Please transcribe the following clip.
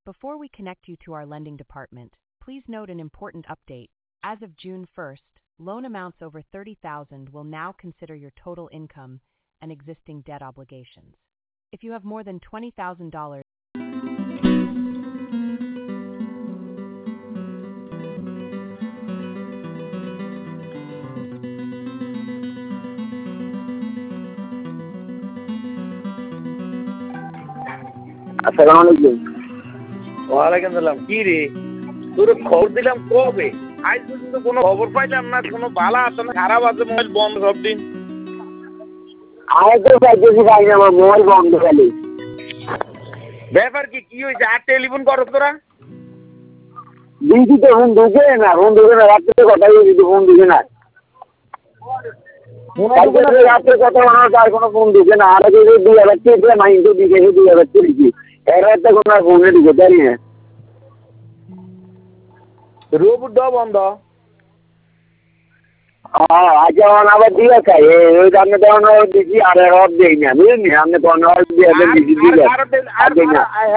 Before we connect you to our lending department, please note an important update. As of June 1st, loan amounts over $30,000 will now consider your total income and existing debt obligations. If you have more than $20,000, আসসালামু আলাইকুম। ওয়ালাইকুম সালাম। কি রে, তোর খবর দিলাম কবে, আজ পর্যন্ত কোনো খবর পাইলাম না। কোনো ভালো আছে না খারাপ আছে? মোবাইল বন্ধ সব দিন। আমি তো চাইতেছি ভাই, আমার মোবাইল বন্ধ খালি। ব্যাপার কি, কি হয়েছে? আর টেলিফোন করো তোরা? দিদি তো ফোন ঢুকে না, রাত্রে কথা বলছি, ফোন ঢুকে না। রাত্রে কথা বলার তার কোনো ফোন ঢুকে না। আর 2000 টাকা মাইন্ড দিকে 2000 দিয়েছি, এর একটা কোনো ফোনে ঢুকে পারি না। রোবট বন্ধ। আচ্ছা, আবার ঠিক আছে। ওই আপনি তখন দিচ্ছি আর দেই না, বুঝলেন? আপনি তখন দিয়ে